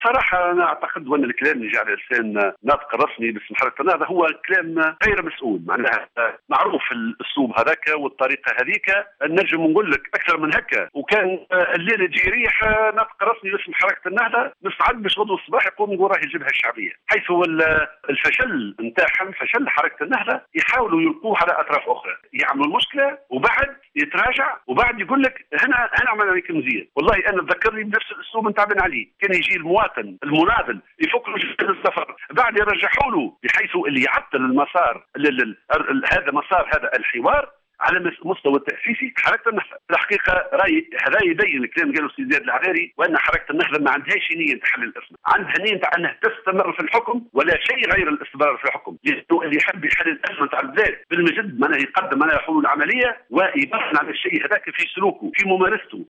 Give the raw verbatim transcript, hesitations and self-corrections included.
صراحة أنا أعتقد وأن الكلام اللي جاء على لسان ناطق الرسمي باسم حركة النهضة هو كلام غير مسؤول، معناها معروف الأسلوب هذاك والطريقة هذيك، نجم نقول لك أكثر من هكا. وكان الليلة تجي ريح ناطق رسمي باسم حركة النهضة مستعد باش غدوة الصباح يقوم يقول راهي الجبهة الشعبية، حيث الفشل نتاعهم فشل حركة النهضة يحاولوا يلقوه على أطراف أخرى، يعملوا المشكلة وبعد يتراجع وبعد يقول لك هنا هنا عملنا لك مزيان. والله أنا تذكرني بنفس الأسلوب نتاع بن علي، كان يجي المواطن المناضل يفك له جهاز السفر بعد يرجحوا له، بحيث اللي يعطل المسار هذا مسار هذا الحوار على مستوى التأسيسي حركة النهضة. الحقيقة راي هذا يبين الكلام قالوا السي زياد العذاري، وأن حركة النهضة ما عندهاش نية تحل الأزمة، عندها نية تاع أنها تستمر في الحكم ولا شيء غير الاستمرار في الحكم. اللي يحب يحل الأزمة تاع البلاد بالمجد معناه يقدم على حلول عملية ويبحث عن الشيء هذاك في سلوكه في ممارسته.